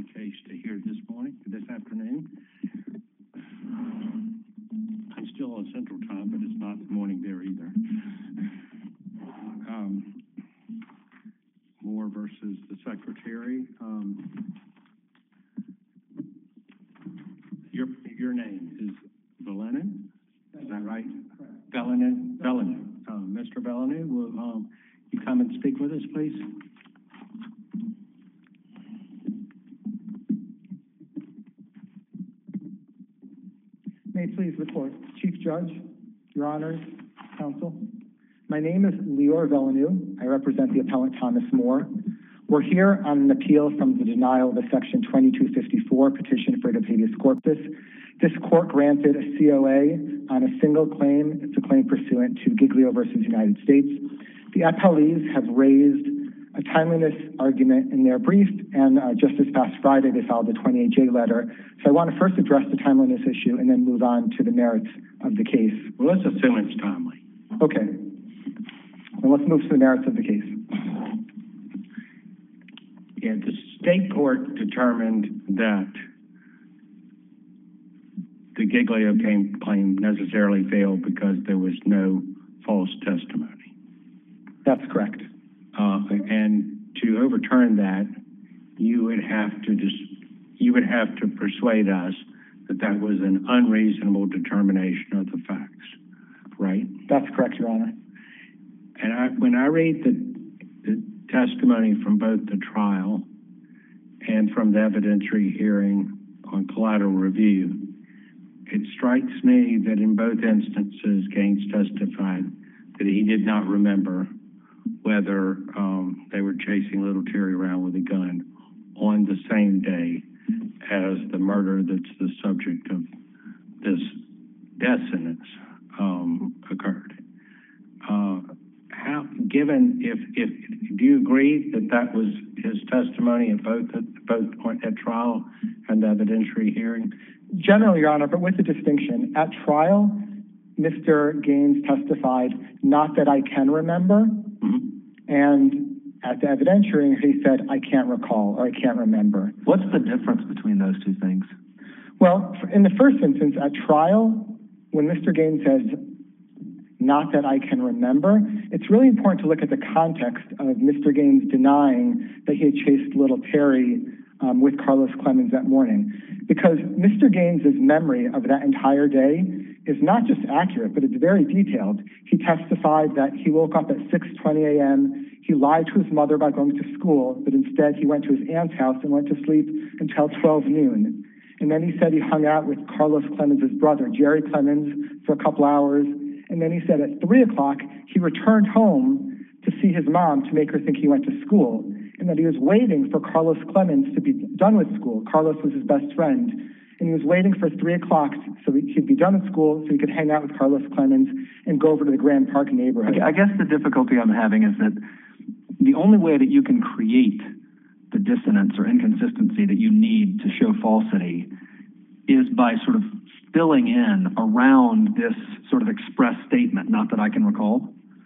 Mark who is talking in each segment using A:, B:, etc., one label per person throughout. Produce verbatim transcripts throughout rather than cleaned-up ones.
A: one case to hear this morning, this afternoon. I'm still on Central Time, but it's not morning there either. Um, Moore versus the Secretary. Um, your your name is Velenin, is that right? Velenin. Velenin. Uh, Mister Velenin, will um, you come and speak with us, please?
B: May it please the Court. Chief Judge, Your Honors, Counsel. My name is Lior Velenin. I represent the appellant Thomas Moore. We're here on an appeal from the denial of a Section twenty-two fifty-four petition for writ of habeas corpus. This court granted a C O A on a single claim. It's a claim pursuant to Giglio versus United States. The appellees have raised a timeliness argument in their brief, and uh, just this past Friday they filed a twenty-eight J letter. So I want to first address the timeliness issue and then move on to the merits of the case.
A: Well, let's assume it's timely.
B: Okay. Well, let's move to the merits of the case.
A: Yeah, the state court determined that the Giglio claim necessarily failed because there was no false testimony.
B: That's correct.
A: Uh, and to overturn that, you would have to dis you would have to persuade us that that was an unreasonable determination of the facts, right?
B: That's correct, Your Honor.
A: And I, when I read the, the testimony from both the trial and from the evidentiary hearing on collateral review, it strikes me that in both instances, Gaines testified that he did not remember whether um, they were chasing little Terry around with a gun on the same day as the murder that's the subject of this death sentence um, occurred. Uh, how, given, if, if, do you agree that that was his testimony at both at, both at trial and the evidentiary hearing?
B: Generally, Your Honor, but with a distinction. At trial, Mister Gaines testified, not that I can remember, mm-hmm. and at the evidentiary, he said, I can't recall or I can't remember.
C: What's the difference between those two things?
B: Well, in the first instance, at trial, when Mister Gaines says, not that I can remember, it's really important to look at the context of Mister Gaines denying that he had chased little Terry um, with Carlos Clemens that morning. Because Mister Gaines's memory of that entire day is not just accurate, but it's very detailed. He testified that he woke up at six twenty a m He lied to his mother about going to school, but instead he went to his aunt's house and went to sleep until twelve noon. And then he said he hung out with Carlos Clemens' brother, Jerry Clemens, for a couple hours. And then he said at three o'clock, he returned home to see his mom to make her think he went to school. And that he was waiting for Carlos Clemens to be done with school. Carlos was his best friend. And he was waiting for three o'clock so he'd be done with school so he could hang out with Carlos Clemens and go over to the Grand Park neighborhood.
C: I guess the difficulty I'm having is that the only way that you can create the dissonance or inconsistency that you need to show falsity is by sort of filling in around this sort of express statement, not that I can recall.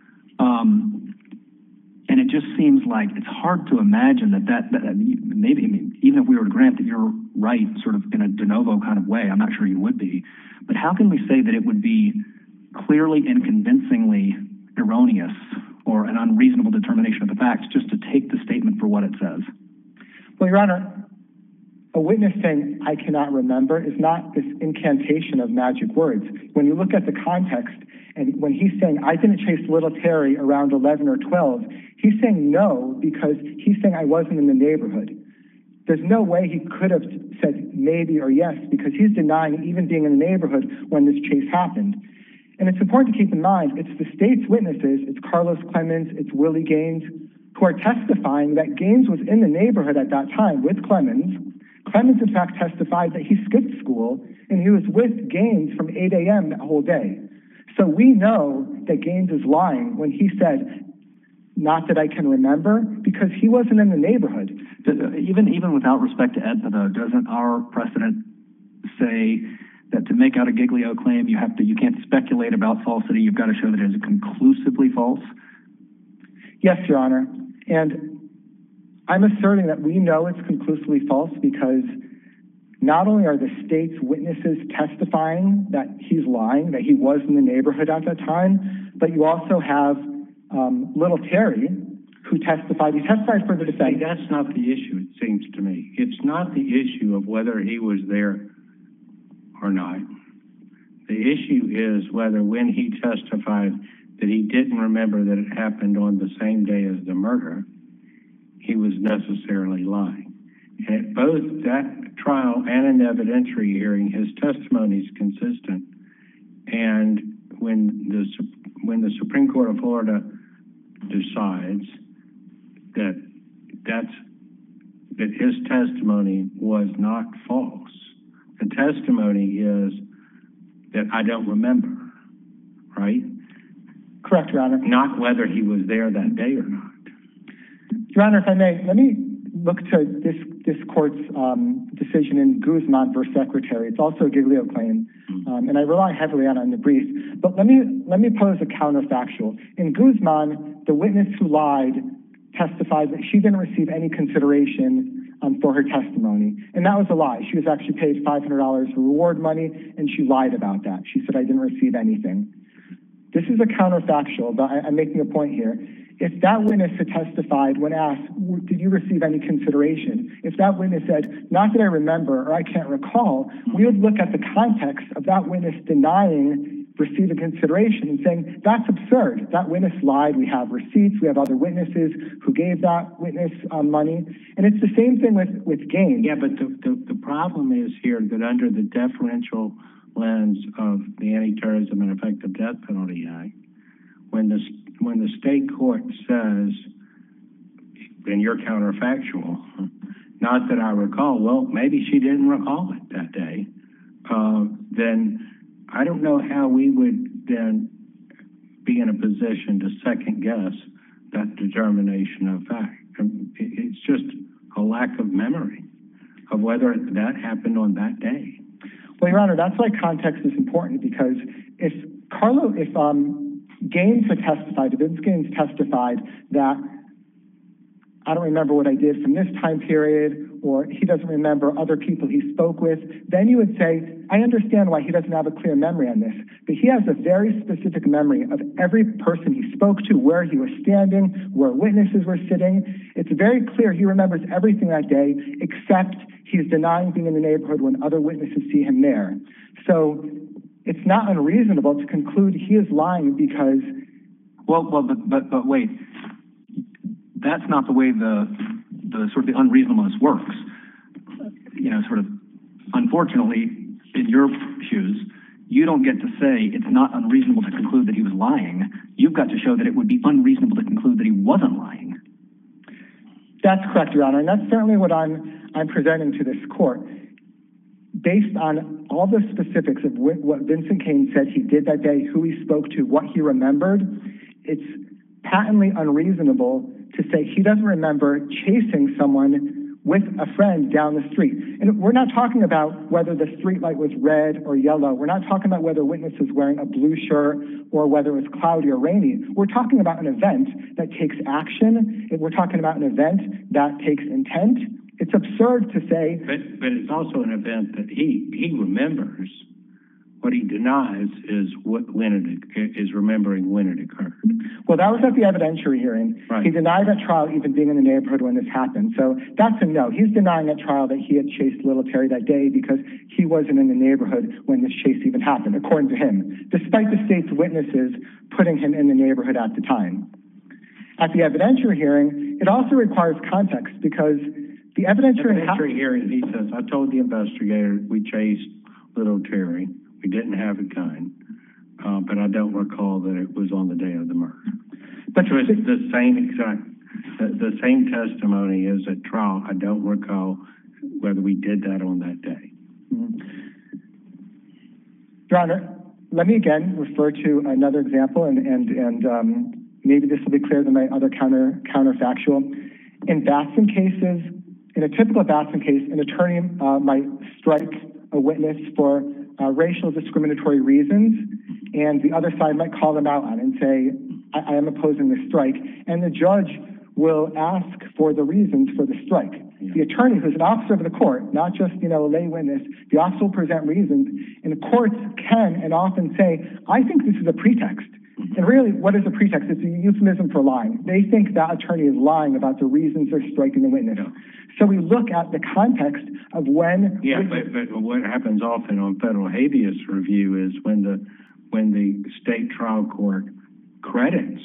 C: Um, and it just seems like it's hard to imagine that that, that maybe, I mean, even if we were to grant that you're right sort of in a de novo kind of way, I'm not sure you would be, but how can we say that it would be clearly and convincingly erroneous or an unreasonable determination of the facts just to take the statement for what it says?
B: Well, Your Honor, a witness saying, I cannot remember, is not this incantation of magic words. When you look at the context, and when he's saying, I didn't chase little Terry around eleven or twelve, he's saying no because he's saying I wasn't in the neighborhood. There's no way he could have said maybe or yes because he's denying even being in the neighborhood when this chase happened. And it's important to keep in mind, it's the state's witnesses, it's Carlos Clemens, it's Willie Gaines, who are testifying that Gaines was in the neighborhood at that time with Clemens. Clemens, in fact, testified that he skipped school and he was with Gaines from eight a m that whole day. So we know that Gaines is lying when he said, not that I can remember, because he wasn't in the neighborhood.
C: Even, even without respect to E D P A, though, doesn't our precedent say that to make out a Giglio claim, you have to, you can't speculate about falsity, you've got to show that it is conclusively false?
B: Yes, Your Honor. And I'm asserting that we know it's conclusively false because not only are the state's witnesses testifying that he's lying, that he was in the neighborhood at that time, but you also have um, little Terry, who testified. He testified for the defense.
A: See, that's not the issue, it seems to me. It's not the issue of whether he was there or not. The issue is whether when he testified that he didn't remember that it happened on the same day as the murder, he was necessarily lying. And at both that trial and an evidentiary hearing, his testimony is consistent. And when the when the Supreme Court of Florida decides that that's that his testimony was not false, the testimony is that I don't remember, right?
B: Correct, Your Honor.
A: Not whether he was there that day or not.
B: Your Honor, if I may, let me look to this this court's um, decision in Guzman versus Secretary. It's also a Giglio claim, um, and I rely heavily on it in the brief. But let me let me pose a counterfactual. In Guzman, the witness who lied testified that she didn't receive any consideration um, for her testimony, and that was a lie. She was actually paid five hundred dollars for reward money, and she lied about that. She said, I didn't receive anything. This is a counterfactual, but I, I'm making a point here. If that witness had testified when asked, did you receive any consideration? If that witness said, not that I remember or I can't recall, we would look at the context of that witness denying receiving consideration and saying, that's absurd. That witness lied. We have receipts. We have other witnesses who gave that witness um, money. And it's the same thing with, with Gaines.
A: Yeah, but the, the, the problem is here that under the deferential lens of the Anti-Terrorism and Effective Death Penalty Act, when the when the state court says, and you're counterfactual, not that I recall, well, maybe she didn't recall it that day, uh, then I don't know how we would then be in a position to second guess that determination of fact. It's just a lack of memory of whether that happened on that day.
B: Well, Your Honor, that's why context is important, because if Carlo, if um, Gaines had testified, if Vince Gaines testified that I don't remember what I did from this time period, or he doesn't remember other people he spoke with, then you would say, I understand why he doesn't have a clear memory on this, but he has a very specific memory of every person he spoke to, where he was standing, where witnesses were sitting. It's very clear he remembers everything that day, except he's denying being in the neighborhood when other witnesses see him there. So it's not unreasonable to conclude he is lying because...
C: Well, well, but, but, but wait, that's not the way the, the sort of the unreasonableness works. You know, sort of, unfortunately, in your shoes, you don't get to say it's not unreasonable to conclude that he was lying. You've got to show that it would be unreasonable to conclude that he wasn't lying.
B: That's correct, Your Honor, and that's certainly what I'm, I'm presenting to this court. Based on all the specifics of what Vincent Gaines said he did that day, who he spoke to, what he remembered, it's patently unreasonable to say he doesn't remember chasing someone with a friend down the street. And we're not talking about whether the street light was red or yellow. We're not talking about whether a witness was wearing a blue shirt or whether it was cloudy or rainy. We're talking about an event that takes action. We're talking about an event that takes intent. It's absurd to say...
A: But, but it's also an event that he, he remembers. What he denies is what when it is remembering when it occurred.
B: Well, that was at the evidentiary hearing.
A: Right.
B: He denied at trial even being in the neighborhood when this happened. So that's a no. He's denying at trial that he had chased little Terry that day because he wasn't in the neighborhood when this chase even happened, according to him, despite the state's witnesses putting him in the neighborhood at the time. At the evidentiary hearing, it also requires context because the evidentiary,
A: evidentiary hearing, he says, I told the investigator we chased little Terry. We didn't have a gun, uh, but I don't recall that it was on the day of the murder. But so it's the same exact, the, the same testimony as at trial. I don't recall whether we did that on that day.
B: Mm-hmm. Your Honor, let me again refer to another example, and and and um, maybe this will be clearer than my other counter counterfactual. In Batson cases, in a typical Batson case, an attorney uh, might strike a witness for Uh, racial discriminatory reasons, and the other side might call them out on it and say, I, I am opposing the strike. And the judge will ask for the reasons for the strike. Yeah. The attorney, who's an officer of the court, not just, you know, a lay witness, the officer will present reasons, and the courts can and often say, I think this is a pretext. Mm-hmm. And really, what is a pretext? It's a euphemism for lying. They think that attorney is lying about the reasons they're striking the witness. Yeah. So we look at the context of when...
A: Yeah, but, but what happens often on federal habeas review is when the when the state trial court credits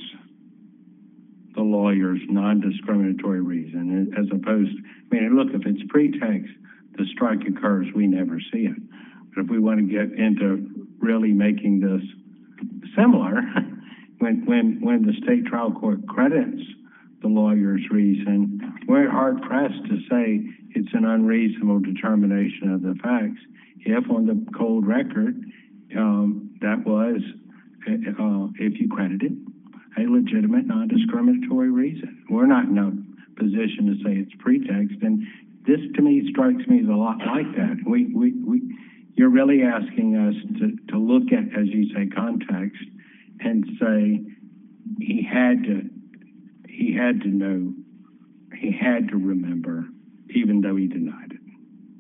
A: the lawyer's non-discriminatory reason, as opposed, I mean, look, if it's pretext, the strike occurs, we never see it. But if we want to get into really making this similar, when when when the state trial court credits the lawyer's reason, we're hard pressed to say it's an unreasonable determination of the facts if on the cold record um, that was, uh, if you credit it, a legitimate non-discriminatory reason. We're not in a position to say it's pretext, and this to me strikes me as a lot like that. We, we, we, you're really asking us to, to look at, as you say, context and say he had to, he had to know, he had to remember, even though he denied it.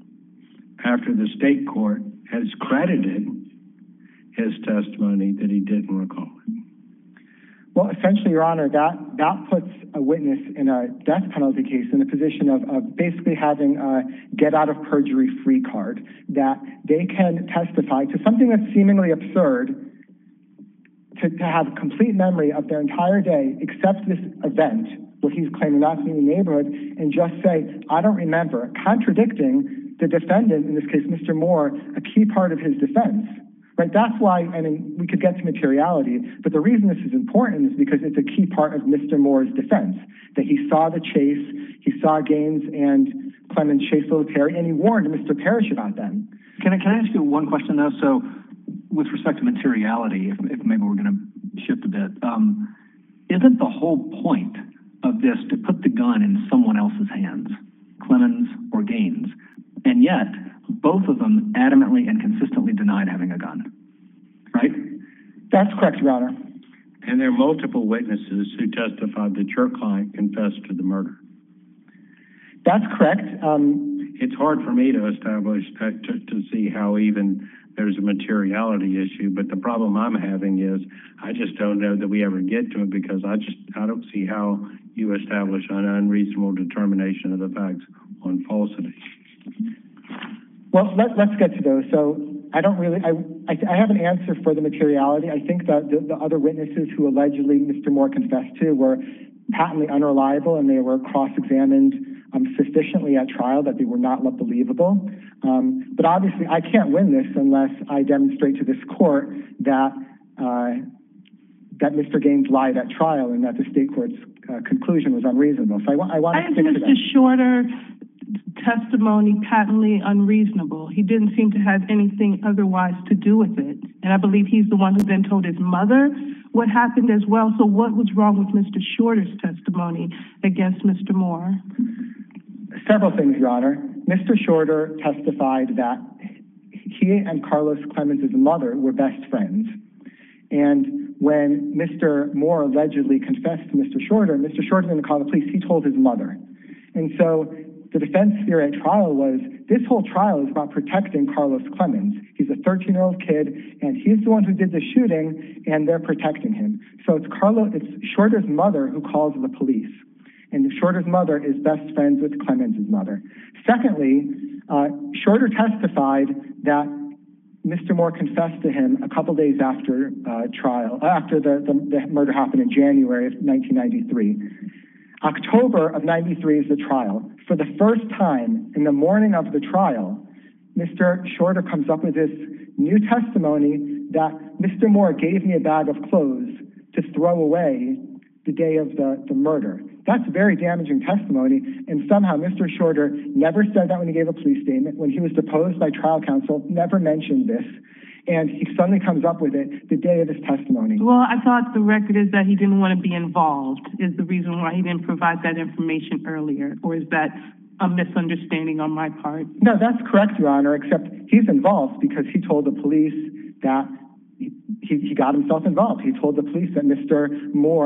A: After the state court has credited his testimony that he didn't recall it.
B: Well, essentially, Your Honor, that, that puts a witness in a death penalty case in a position of, of basically having a get-out-of-perjury-free card, that they can testify to something that's seemingly absurd, to, to have complete memory of their entire day, except this event where he's claiming not to be in the neighborhood, and just say, I don't remember, contradicting the defendant, in this case, Mister Moore, a key part of his defense. Right? That's why, I mean, we could get to materiality, but the reason this is important is because it's a key part of Mister Moore's defense, that he saw the chase, he saw Gaines and Clemens chase little Terry, and he warned Mister Parrish about them.
C: Can I, can I ask you one question, though? So with respect to materiality, if, if maybe we're going to shift a bit, um, isn't the whole point of this to put the gun in someone else's hands, Clemens or Gaines? And yet, both of them adamantly and consistently denied having a gun, right?
B: That's correct, Your Honor.
A: And there are multiple witnesses who testified that your client confessed to the murder.
B: That's correct. Um,
A: it's hard for me to establish, uh, to, to see how even there's a materiality issue, but the problem I'm having is I just don't know that we ever get to it, because I just, I don't see how you establish an unreasonable determination of the facts on falsity.
B: Well, let, let's get to those. So I don't really, I, I, I have an answer for the materiality. I think that the, the other witnesses who allegedly Mister Moore confessed to were patently unreliable, and they were cross-examined um, sufficiently at trial that they were not believable. Um, but obviously, I can't win this unless I demonstrate to this court that uh, that Mister Gaines lied at trial and that the state court's uh, conclusion was unreasonable. So I, I want to stick to that.
D: Mister Shorter testimony patently unreasonable. He didn't seem to have anything otherwise to do with it. And I believe he's the one who then told his mother what happened as well. So what was wrong with Mister Shorter's testimony against Mister Moore?
B: Several things, Your Honor. Mister Shorter testified that he and Carlos Clemens' mother were best friends. And when Mister Moore allegedly confessed to Mister Shorter, Mister Shorter didn't call the police. He told his mother. And so the defense theory at trial was this whole trial is about protecting Carlos Clemens. He's a thirteen-year-old kid, and he's the one who did the shooting, and they're protecting him. So it's Carlos, it's Shorter's mother who calls the police, and Shorter's mother is best friends with Clemens' mother. Secondly, uh, Shorter testified that Mister Moore confessed to him a couple days after uh, trial, after the, the, the murder happened in January of nineteen ninety-three. October of ninety-three is the trial. For the first time in the morning of the trial, Mister Shorter comes up with this new testimony that Mister Moore gave me a bag of clothes to throw away the day of the, the murder. That's very damaging testimony, and somehow Mister Shorter never said that when he gave a police statement. When he was deposed by trial counsel, never mentioned this. And he suddenly comes up with it the day of his testimony.
D: Well, I thought the record is that he didn't want to be involved, is the reason why he didn't provide that information earlier, or is that a misunderstanding on my part?
B: No, that's correct, Your Honor, except he's involved because he told the police that he, he got himself involved. He told the police that Mister Moore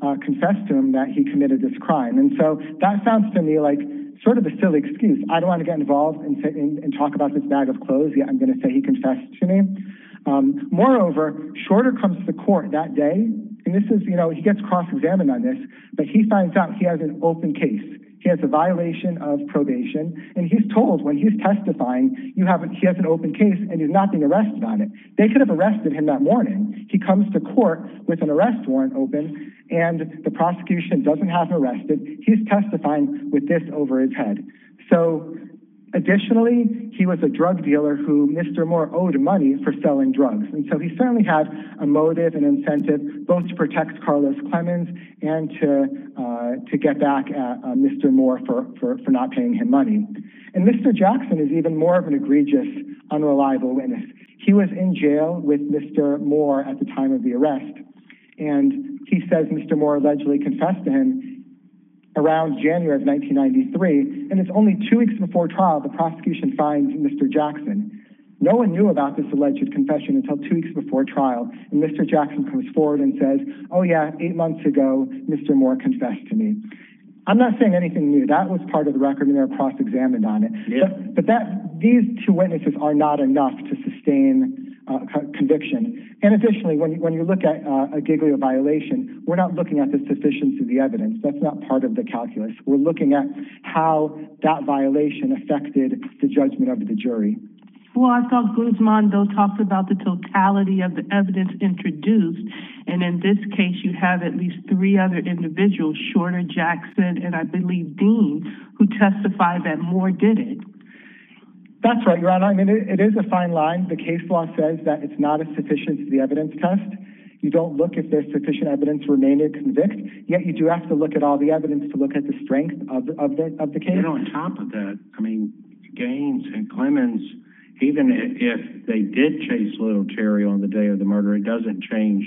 B: uh, confessed to him that he committed this crime. And so that sounds to me like sort of a silly excuse. I don't want to get involved and, say, and, and talk about this bag of clothes, yet I'm going to say he confessed to me. Um, moreover, Shorter comes to court that day, and this is, you know, he gets cross-examined on this, but he finds out he has an open case. He has a violation of probation, and he's told when he's testifying, you have he has an open case, and he's not being arrested on it. They could have arrested him that morning. He comes to court with an arrest warrant open, and the prosecution doesn't have him arrested. He's testifying with this over his head. So, additionally, he was a drug dealer who Mister Moore owed money for selling drugs. And so he certainly had a motive and incentive both to protect Carlos Clemens and to uh, to get back at uh, Mister Moore for, for, for not paying him money. And Mister Jackson is even more of an egregious, unreliable witness. He was in jail with Mister Moore at the time of the arrest. And he says Mister Moore allegedly confessed to him around January of nineteen ninety-three, and it's only two weeks before trial the prosecution finds Mister Jackson. No one knew about this alleged confession until two weeks before trial, and Mister Jackson comes forward and says, oh yeah, eight months ago, Mister Moore confessed to me. I'm not saying anything new. That was part of the record, and they were cross-examined on it.
A: Yeah.
B: But, but that these two witnesses are not enough to sustain uh, conviction. And additionally, when you, when you look at uh, a Giglio violation, we're not looking at the sufficiency of the evidence. That's not part of the calculus. We're looking at how that violation affected the judgment of the jury.
D: Well, I thought Guzman, though, talked about the totality of the evidence introduced. And in this case, you have at least three other individuals, Shorter, Jackson, and I believe Dean, who testified that Moore did it.
B: That's right, Your Honor. I mean, it, it is a fine line. The case law says that it's not a sufficiency of the evidence test. You don't look if there's sufficient evidence to remain a convict, yet you do have to look at all the evidence to look at the strength of, of, the, of the case.
A: And on top of that, I mean, Gaines and Clemens, even if they did chase Little Cherry on the day of the murder, it doesn't change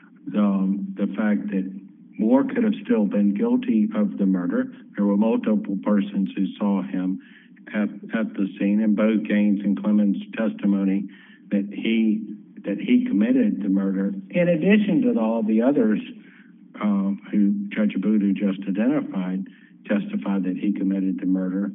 A: um, the fact that Moore could have still been guilty of the murder. There were multiple persons who saw him at, at the scene, and both Gaines and Clemens' testimony that he that he committed the murder. In addition to all the others um, who Judge Abudu just identified, testified that he committed the murder.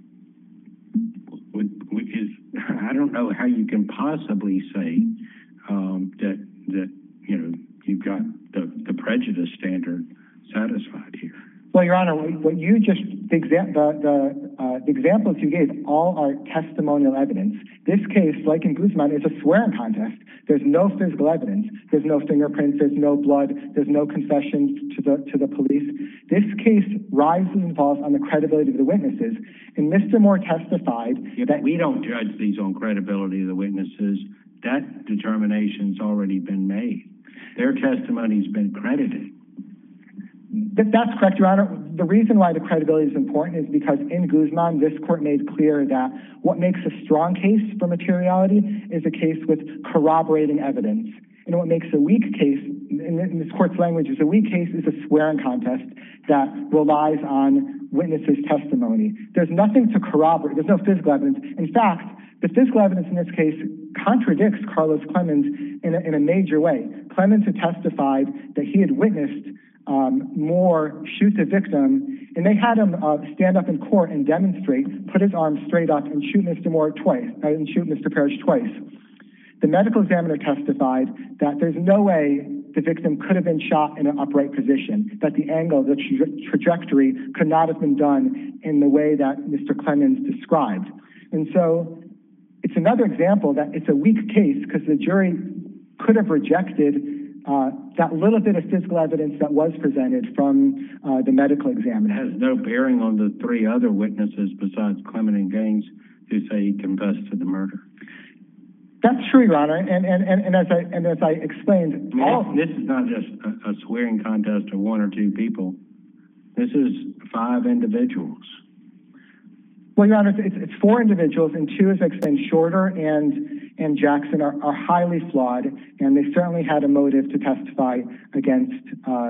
A: Which is, I don't know how you can possibly say um, that that you know you've got the, the prejudice standard satisfied here.
B: Well, Your Honor, what you just the, exa the, the, uh, the examples you gave all are testimonial evidence. This case, like in Guzman, is a swearing contest. There's no physical evidence. There's no fingerprints. There's no blood. There's no confessions to the to the police. This case rises and falls on the credibility of the witnesses. And Mister Moore testified
A: yeah, that we don't judge these on credibility of the witnesses. That determination's already been made. Their testimony's been credited.
B: That, that's correct, Your Honor. The reason why the credibility is important is because in Guzman, this court made clear that what makes a strong case for materiality is a case with corroborating evidence. And what makes a weak case, in, in this court's language, is a weak case is a swearing contest that relies on witnesses' testimony. There's nothing to corroborate. There's no physical evidence. In fact, the physical evidence in this case contradicts Carlos Clemens in a, in a major way. Clemens had testified that he had witnessed Um, Moore shoot the victim, and they had him uh, stand up in court and demonstrate, put his arm straight up and shoot Mister Moore twice, uh, and shoot Mister Parrish twice. The medical examiner testified that there's no way the victim could have been shot in an upright position, that the angle, the tra trajectory could not have been done in the way that Mister Clemens described. And so it's another example that it's a weak case because the jury could have rejected Uh, that little bit of physical evidence that was presented from uh, the medical examiner.
A: It has no bearing on the three other witnesses besides Clement and Gaines who say he confessed to the murder.
B: That's true, Your Honor, and and, and, and as I and as I explained,
A: I mean,
B: all
A: this is not just a, a swearing contest of one or two people. This is five individuals.
B: Well, Your Honor, it's, it's four individuals, and two, as I explained, Shorter and and Jackson are, are highly flawed, and they certainly had a motive to testify against uh,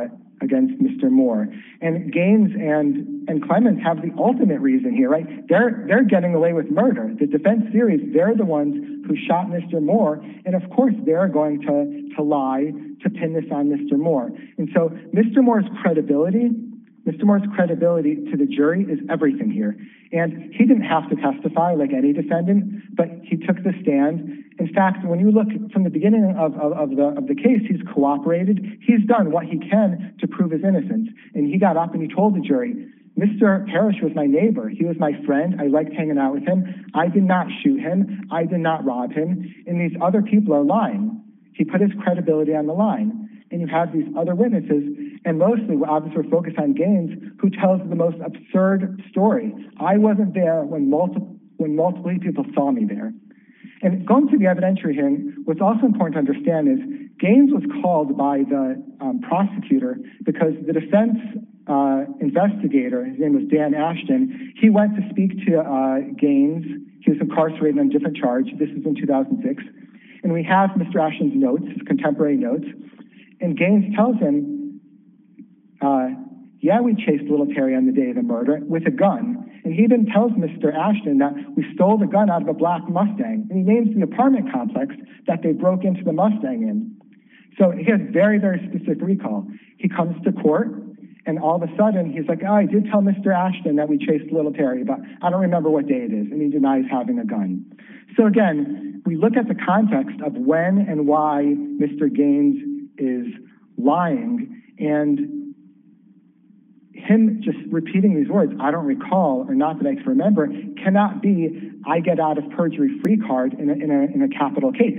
B: against Mister Moore. And Gaines and, and Clemens have the ultimate reason here, right? They're, they're getting away with murder. The defense theory is they're the ones who shot Mister Moore, and of course they're going to, to lie to pin this on Mister Moore. And so Mister Moore's credibility, Mister Moore's credibility to the jury is everything here. And he didn't have to testify like any defendant, but he took the stand. In fact, when you look from the beginning of, of, of, the, of the case, he's cooperated. He's done what he can to prove his innocence. And he got up and he told the jury, Mister Parrish was my neighbor. He was my friend. I liked hanging out with him. I did not shoot him. I did not rob him. And these other people are lying. He put his credibility on the line. And you have these other witnesses, and mostly, obviously, we're focused on Gaines, who tells the most absurd story. I wasn't there when multiple when multiple people saw me there. And going to the evidentiary hearing, what's also important to understand is Gaines was called by the um, prosecutor because the defense uh, investigator, his name was Dan Ashton, he went to speak to uh, Gaines. He was incarcerated on a different charge. This is in two thousand six. And we have Mister Ashton's notes, his contemporary notes. And Gaines tells him, uh, yeah, we chased little Terry on the day of the murder with a gun. And he even tells Mister Ashton that we stole the gun out of a black Mustang. And he names the apartment complex that they broke into the Mustang in. So he has very, very specific recall. He comes to court, and all of a sudden, he's like, oh, I did tell Mister Ashton that we chased little Terry, but I don't remember what day it is. And he denies having a gun. So again, we look at the context of when and why Mister Gaines is lying, and him just repeating these words, I don't recall, or not that I can remember, cannot be I get out of perjury free card in a, in a, in a capital case.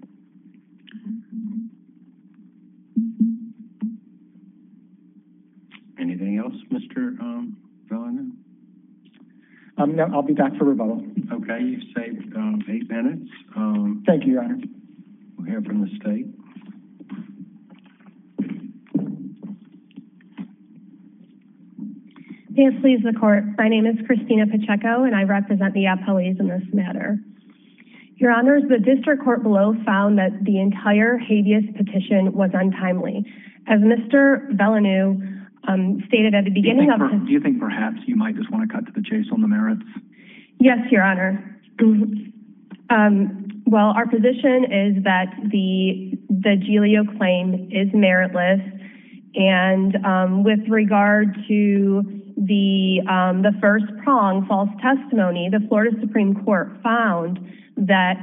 A: Anything else, Mister Um, Villeneuve?
B: Um, no, I'll be back for rebuttal.
A: Okay, you've saved um, eight minutes. Um,
B: Thank you, Your Honor.
A: We'll hear from the state.
E: May it please the court, my name is Christina Pacheco and I represent the appellees in this matter. Your Honors, the district court below found that the entire habeas petition was untimely. As Mister Villeneuve um, stated at the beginning of his...
C: Do you think perhaps you might just want to cut to the chase on the merits?
E: Yes, Your Honor. Um, well, our position is that the, the Giglio claim is meritless, and um, with regard to the um, the first prong, false testimony, the Florida Supreme Court found that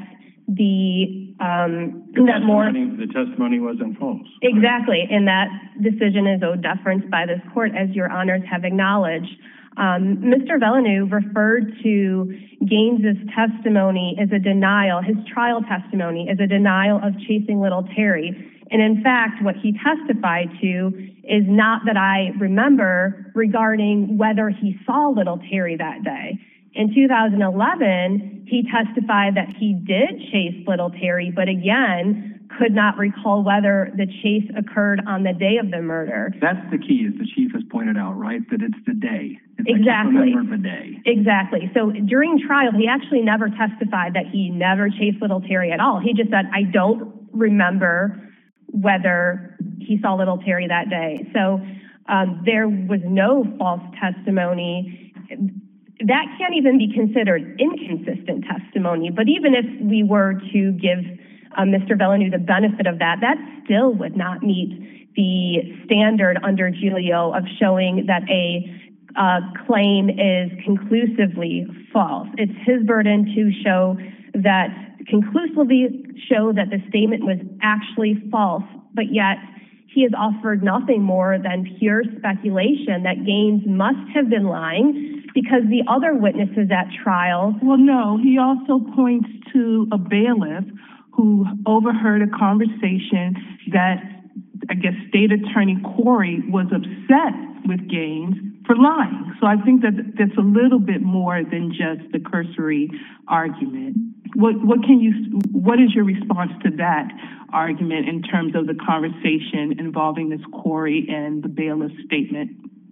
E: the um,
A: The
E: that more
A: testimony, the testimony wasn't false.
E: exactly, and that decision is owed deference by this court, as Your Honors have acknowledged. Um, Mister Villeneuve referred to Gaines's testimony as a denial, his trial testimony as a denial of chasing little Terry. And in fact, what he testified to is not that I remember regarding whether he saw little Terry that day. In two thousand eleven, he testified that he did chase little Terry, but again, could not recall whether the chase occurred on the day of the murder.
C: That's the key, as the chief has pointed out, right? That it's the day. It's
E: Exactly.
C: Like remember the day.
E: Exactly. So during trial, he actually never testified that he never chased little Terry at all. He just said, I don't remember whether he saw little Terry that day. So um, there was no false testimony. That can't even be considered inconsistent testimony. But even if we were to give uh, Mister Villeneuve the benefit of that, that still would not meet the standard under Giglio of showing that a uh, claim is conclusively false. It's his burden to show that conclusively show that the statement was actually false, but yet he has offered nothing more than pure speculation that Gaines must have been lying because the other witnesses at trial...
D: Well, no, he also points to a bailiff who overheard a conversation that, I guess, State Attorney Corey was upset with Gaines for lying. So I think that that's a little bit more than just the cursory argument. What what can you what is your response to that argument in terms of the conversation involving this Corey and the bailiff statement?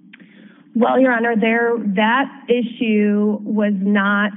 E: Well, Your Honor, there that issue was not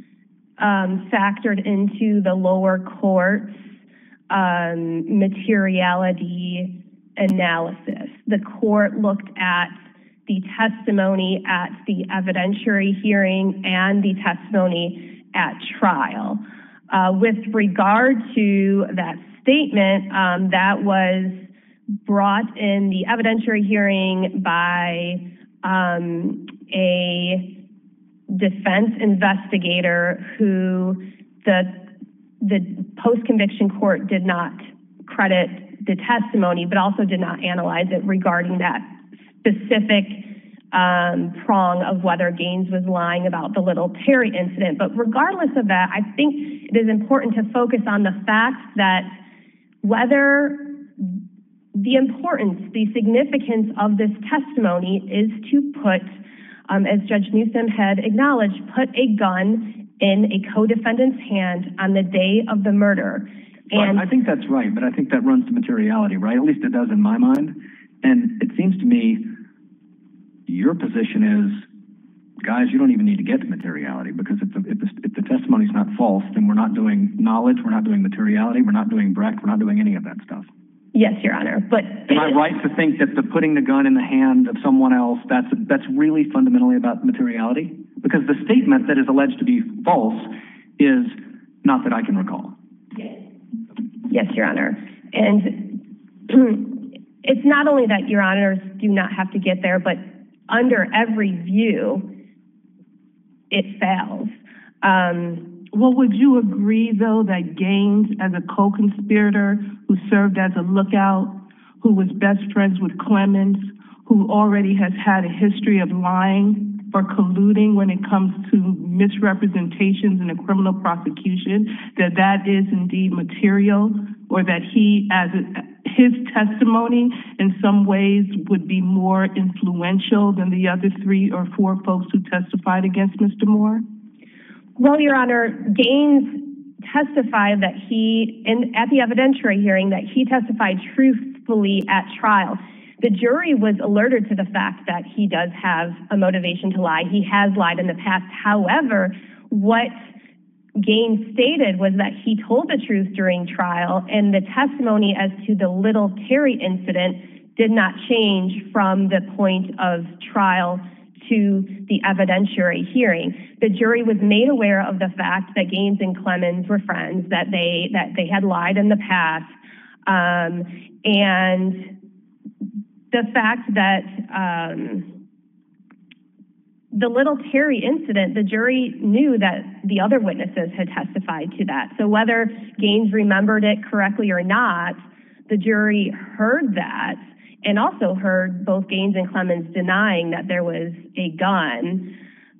E: um, factored into the lower court's um, materiality analysis. the court looked at the testimony at the evidentiary hearing and the testimony at trial. Uh, with regard to that statement, um, that was brought in the evidentiary hearing by um, a defense investigator who the the post-conviction court did not credit the testimony, but also did not analyze it regarding that specific um, prong of whether Gaines was lying about the Little Terry incident. But regardless of that, I think it is important to focus on the fact that whether the importance, the significance of this testimony is to put, um, as Judge Newsom had acknowledged, put a gun in a co-defendant's hand on the day of the murder. And
C: well, I think that's right, but I think that runs to materiality, right? At least it does in my mind. And it seems to me your position is, guys, you don't even need to get to materiality, because if the, if the, if the testimony is not false, then we're not doing knowledge, we're not doing materiality, we're not doing Brecht, we're not doing any of that stuff.
E: Yes, Your Honor. But
C: am I right to think that the putting the gun in the hand of someone else, that's that's really fundamentally about materiality? Because the statement that is alleged to be false is not that I can recall.
E: Yes, Your Honor. And it's not only that Your Honors do not have to get there, but under every view, it fails. Um,
D: Well, would you agree, though, that Gaines, as a co-conspirator who served as a lookout, who was best friends with Clemens, who already has had a history of lying or colluding when it comes to misrepresentations in a criminal prosecution, that that is indeed material, or that he, as a, his testimony in some ways would be more influential than the other three or four folks who testified against Mister Moore?
E: Well, Your Honor, Gaines testified that he, in, at the evidentiary hearing, that he testified truthfully at trial. The jury was alerted to the fact that he does have a motivation to lie. He has lied in the past. However, what Gaines stated was that he told the truth during trial, and the testimony as to the Little Terry incident did not change from the point of trial to the evidentiary hearing. The jury was made aware of the fact that Gaines and Clemens were friends, that they that they had lied in the past, um, and the fact that um, the Little Terry incident, the jury knew that the other witnesses had testified to that. So whether Gaines remembered it correctly or not, the jury heard that, and also heard both Gaines and Clemens denying that there was a gun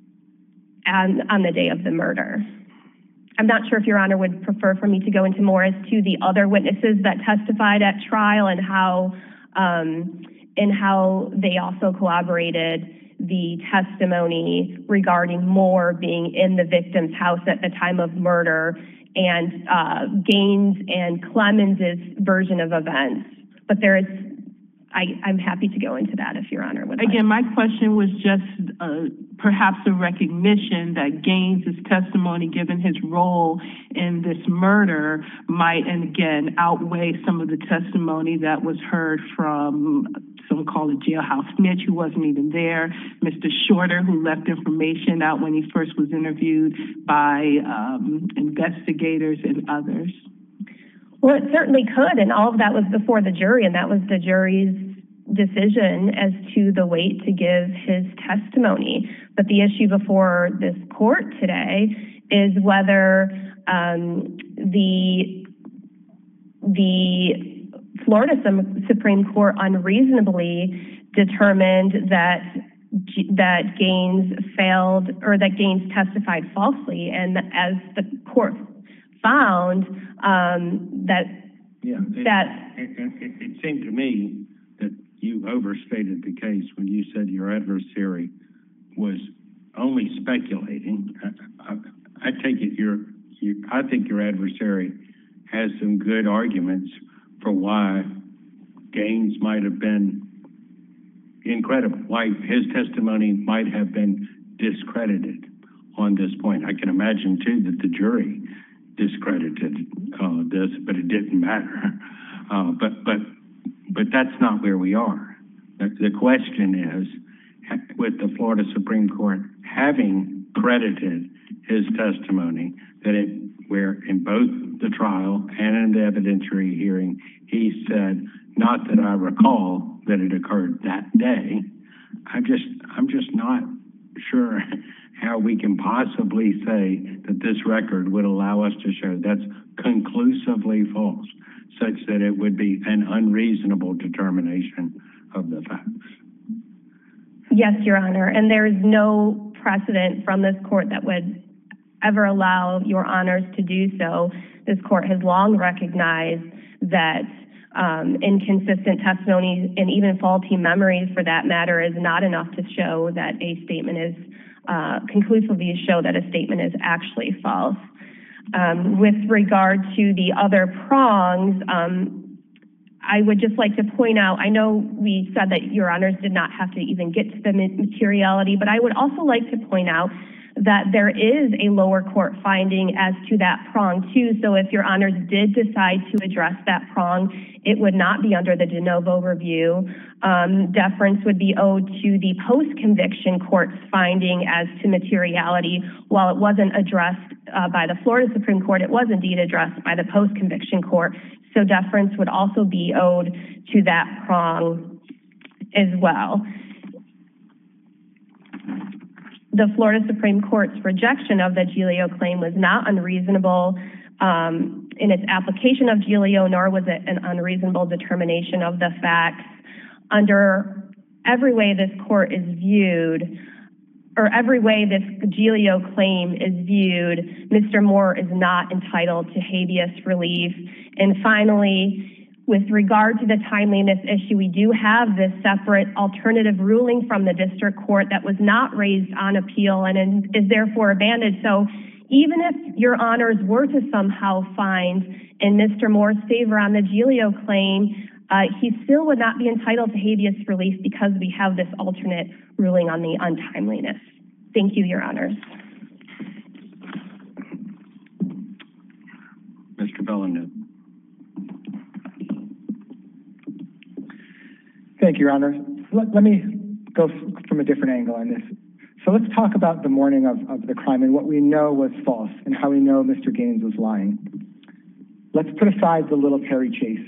E: on, on the day of the murder. I'm not sure if Your Honor would prefer for me to go into more as to the other witnesses that testified at trial and how um, and how they also corroborated the testimony regarding Moore being in the victim's house at the time of murder, and uh, Gaines and Clemens's version of events. But there is I, I'm happy to go into that if Your Honor would like.
D: Again, my question was just uh, perhaps a recognition that Gaines' testimony, given his role in this murder, might, and again, outweigh some of the testimony that was heard from, some call it jailhouse snitch, who wasn't even there, Mister Shorter, who left information out when he first was interviewed by um, investigators and others.
E: Well, it certainly could, and all of that was before the jury, and that was the jury's decision as to the weight to give his testimony. But the issue before this court today is whether um, the the Florida Supreme Court unreasonably determined that that Gaines failed, or that Gaines testified falsely, and as the court found um, that
A: yeah, it,
E: that
A: it, it, it seemed to me that you overstated the case when you said your adversary was only speculating. I, I, I take it your, your I think your adversary has some good arguments for why Gaines might have been incredible, why his testimony might have been discredited on this point. I can imagine too that the jury discredited uh, this, but it didn't matter. Uh, but but but that's not where we are. The, the question is, with the Florida Supreme Court having credited his testimony, that it, where in both the trial and in the evidentiary hearing, he said, not that I recall that it occurred that day. I'm just, I'm just not sure how we can possibly say that this record would allow us to show that's conclusively false, such that it would be an unreasonable determination of the facts.
E: Yes, Your Honor, and there is no precedent from this court that would ever allow Your Honors to do so. This court has long recognized that um, inconsistent testimonies and even faulty memories, for that matter, is not enough to show that a statement is uh, conclusively show that a statement is actually false. Um, with regard to the other prongs, um, I would just like to point out, I know we said that Your Honors did not have to even get to the materiality, but I would also like to point out that there is a lower court finding as to that prong too. So if Your Honors did decide to address that prong, it would not be under the de novo review. Um, deference would be owed to the post-conviction court's finding as to materiality. While it wasn't addressed uh, by the Florida Supreme Court, it was indeed addressed by the post-conviction court. So deference would also be owed to that prong as well. The Florida Supreme Court's rejection of the Giglio claim was not unreasonable um, in its application of Giglio, nor was it an unreasonable determination of the facts. Under every way this court is viewed, or every way this Giglio claim is viewed, Mister Moore is not entitled to habeas relief. And finally, with regard to the timeliness issue, we do have this separate alternative ruling from the district court that was not raised on appeal and is therefore abandoned. So even if Your Honors were to somehow find in Mister Moore's favor on the Giglio claim, uh, he still would not be entitled to habeas relief because we have this alternate ruling on the untimeliness. Thank you, Your Honors.
A: Mister Villeneuve.
B: Thank you, Your Honor. Let, let me go from a different angle on this. So let's talk about the morning of, of the crime and what we know was false and how we know Mister Gaines was lying. Let's put aside the little Terry chase.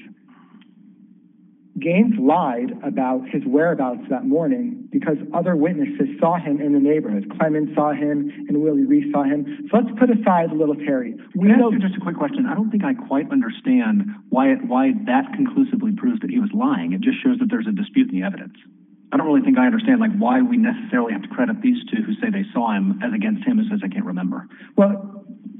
B: Gaines lied about his whereabouts that morning because other witnesses saw him in the neighborhood. Clemens saw him and Willie Reese saw him. So let's put aside the little Terry.
C: We know just a quick question. I don't think I quite understand why it, why that conclusively proves that he was lying. It just shows that there's a dispute in the evidence. I don't really think I understand like why we necessarily have to credit these two who say they saw him as against him who says I can't remember.
B: Well,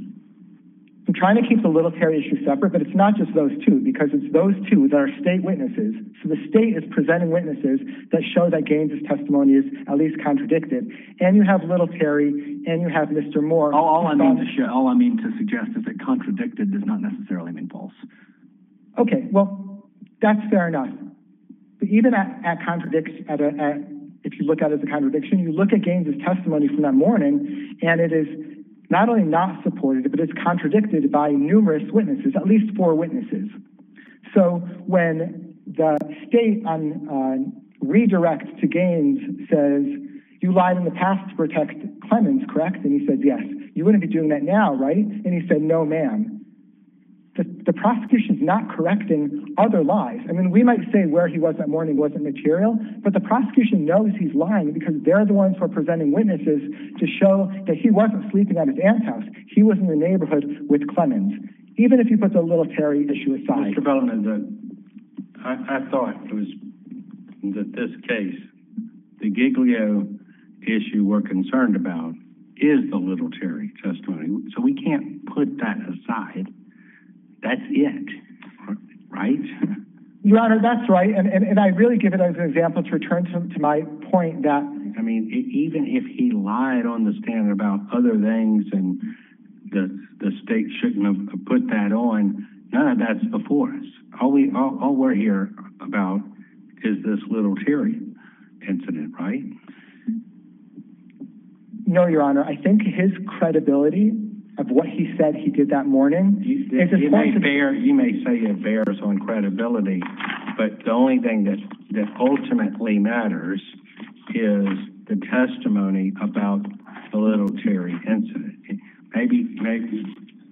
B: I'm trying to keep the little Terry issue separate, but it's not just those two, because it's those two that are state witnesses. So the state is presenting witnesses that show that Gaines' testimony is at least contradicted. And you have little Terry, and you have Mister Moore.
C: All, all I mean to show, all I mean to suggest is that contradicted does not necessarily mean false.
B: Okay, well, that's fair enough. But even at, at contradiction, at a, at, if you look at it as a contradiction, you look at Gaines' testimony from that morning, and it is not only not supported, but it's contradicted by numerous witnesses, at least four witnesses. So when the state on uh, redirect to Gaines says, you lied in the past to protect Clemens, correct? And he said, yes. You wouldn't be doing that now, right? And he said, no, ma'am. The, the prosecution's not correcting other lies. I mean, we might say where he was that morning wasn't material, but the prosecution knows he's lying because they're the ones who are presenting witnesses to show that he wasn't sleeping at his aunt's house. He was in the neighborhood with Clemens, even if you put the little Terry issue aside.
A: Mister Bellman, the, I, I thought it was that this case, the Giglio issue we're concerned about is the little Terry testimony. So we can't put that aside. That's it, right?
B: Your Honor, that's right. And, and, and I really give it as an example to return to, to my point that,
A: I mean, it, even if he lied on the stand about other things and the the state shouldn't have put that on, none of that's before us. All, we, all, all we're here about is this little Terry incident, right?
B: No, Your Honor. I think his credibility of what he said he did that morning.
A: You, it, it may bear, you may say it bears on credibility, but the only thing that, that ultimately matters is the testimony about the Little Terry incident. Maybe, maybe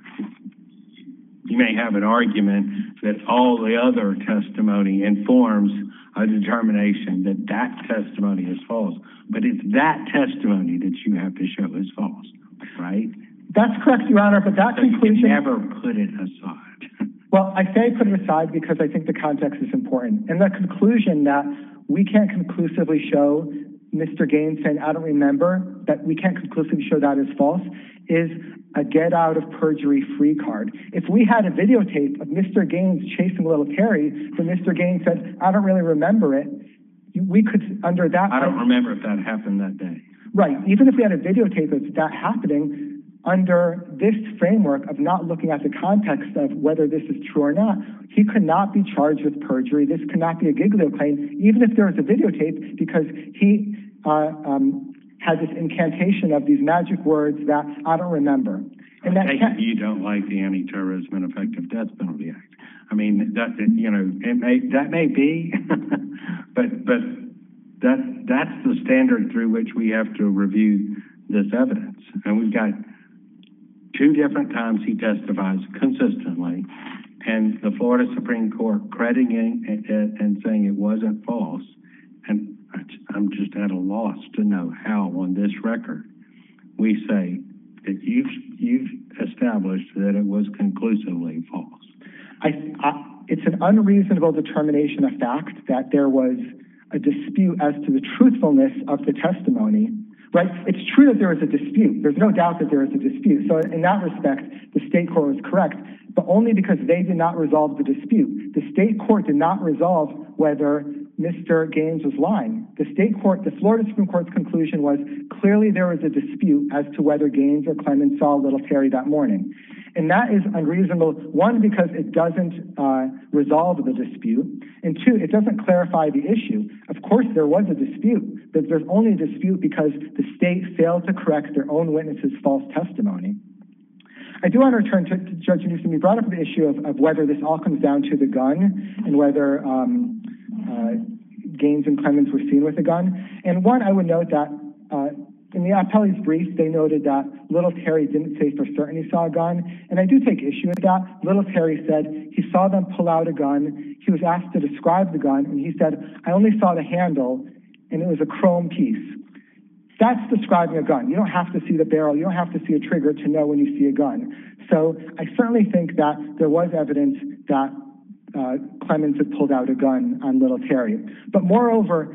A: you may have an argument that all the other testimony informs a determination that that testimony is false, but it's that testimony that you have to show is false, right?
B: That's correct, Your Honor, but that
A: so
B: conclusion...
A: you can never put it aside.
B: Well, I say put it aside because I think the context is important. And the conclusion that we can't conclusively show Mister Gaines saying, I don't remember, that we can't conclusively show that is false, is a get out of perjury free card. If we had a videotape of Mister Gaines chasing Little Terry, then Mister Gaines said, I don't really remember it, we could, under that...
A: I don't remember if that happened that day.
B: Right. Even if we had a videotape of that happening, under this framework of not looking at the context of whether this is true or not, he could not be charged with perjury. This could not be a Giglio claim, even if there was a videotape, because he uh, um, had this incantation of these magic words that I don't remember. And that
A: can't, you don't like the Anti-Terrorism and Effective Death Penalty Act. I mean, that, you know, it may, that may be, but, but that, that's the standard through which we have to review this evidence. And we've got two different times he testifies consistently, and the Florida Supreme Court crediting it and saying it wasn't false. And I'm just at a loss to know how on this record we say that you've, you've established that it was conclusively false.
B: I, I, it's an unreasonable determination of fact that there was a dispute as to the truthfulness of the testimony. Right? It's true that there is a dispute. There's no doubt that there is a dispute. So in that respect, the state court was correct, but only because they did not resolve the dispute. The state court did not resolve whether Mister Gaines was lying. The state court, the Florida Supreme Court's conclusion was clearly there was a dispute as to whether Gaines or Clemens saw Little Terry that morning. And that is unreasonable, one, because it doesn't uh, resolve the dispute, and two, it doesn't clarify the issue. Of course, there was a dispute, but there's only a dispute because the state failed to correct their own witness's false testimony. I do want to return to, to Judge Newsom. You brought up the issue of, of whether this all comes down to the gun and whether um, uh, Gaines and Clemens were seen with a gun. And one, I would note that uh, in the appellee's brief, they noted that Little Terry didn't say for certain he saw a gun, and I do take issue with that. Little Terry said he saw them pull out a gun. He was asked to describe the gun, and he said, I only saw the handle, and it was a chrome piece. That's describing a gun. You don't have to see the barrel. You don't have to see a trigger to know when you see a gun. So I certainly think that there was evidence that uh, Clemens had pulled out a gun on Little Terry. But moreover,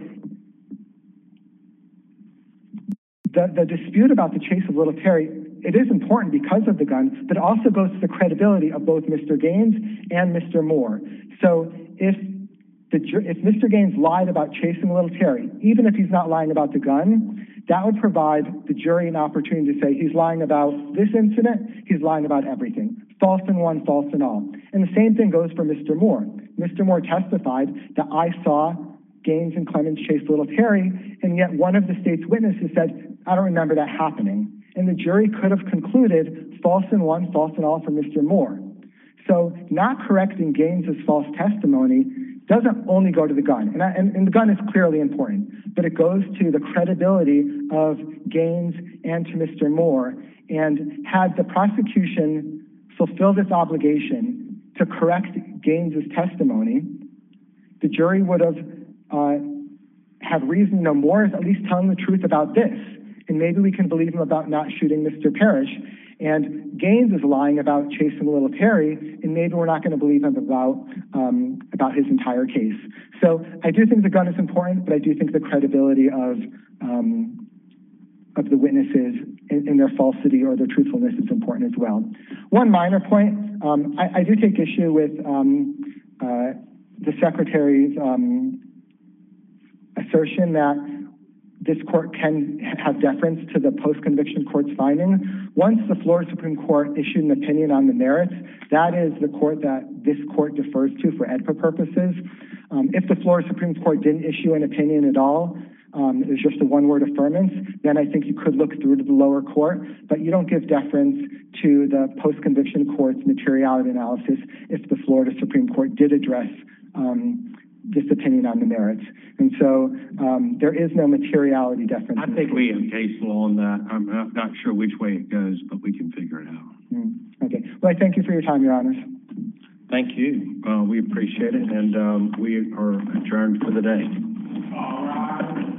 B: The, the dispute about the chase of Little Terry, it is important because of the gun, but it also goes to the credibility of both Mister Gaines and Mister Moore. So if the, if Mister Gaines lied about chasing Little Terry, even if he's not lying about the gun, that would provide the jury an opportunity to say he's lying about this incident, he's lying about everything. False in one, false in all. And the same thing goes for Mister Moore. Mister Moore testified that I saw Gaines and Clemens chase Little Terry, and yet one of the state's witnesses said, I don't remember that happening. And the jury could have concluded false in one, false in all for Mister Moore. So not correcting Gaines's false testimony doesn't only go to the gun, and, I, and, and the gun is clearly important, but it goes to the credibility of Gaines and to Mister Moore. And had the prosecution fulfilled its obligation to correct Gaines's testimony, the jury would have uh, had reason to know Moore is at least telling the truth about this. And maybe we can believe him about not shooting Mister Parrish. And Gaines is lying about chasing Little Terry, and maybe we're not going to believe him about um, about his entire case. So I do think the gun is important, but I do think the credibility of um, of the witnesses in, in their falsity or their truthfulness is important as well. One minor point, um, I, I do take issue with um, uh, the Secretary's um, assertion that this court can have deference to the post-conviction court's finding. Once the Florida Supreme Court issued an opinion on the merits, that is the court that this court defers to for E D P A purposes. Um, if the Florida Supreme Court didn't issue an opinion at all, um, it was just a one-word affirmance, then I think you could look through to the lower court, but you don't give deference to the post-conviction court's materiality analysis if the Florida Supreme Court did address um, this opinion on the merits. And so um, there is no materiality deference.
A: I think we have case law on that. I'm not, not sure which way it goes, but we can figure it out.
B: Mm, okay. Well, I thank you for your time, Your Honors.
A: Thank you. Uh, we appreciate it, and um, we are adjourned for the day.
F: All right.